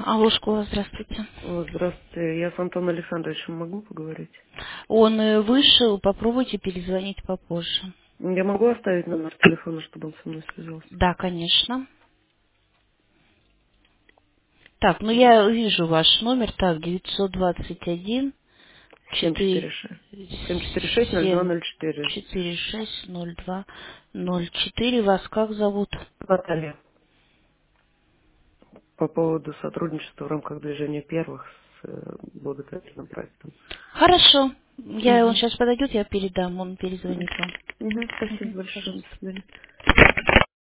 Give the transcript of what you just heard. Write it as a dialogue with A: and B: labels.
A: Алло, школа, здравствуйте.
B: Здравствуйте, я с Антоном Александровичем могу поговорить?
A: Он вышел, попробуйте перезвонить попозже.
B: Я могу оставить номер телефона, чтобы он со мной связался?
A: Да, конечно. Так, ну я вижу ваш номер. Так, 921 4
B: 746. 746-0204.
A: 46 02 04. Вас как зовут?
B: Наталья. По поводу сотрудничества в рамках движения первых с благотворительным проектом.
A: Хорошо. Он
B: Угу.
A: сейчас подойдет, я передам, он перезвонит вам.
B: Угу. Спасибо
A: Мгм,
B: большое. До
A: пожалуйста.
B: свидания.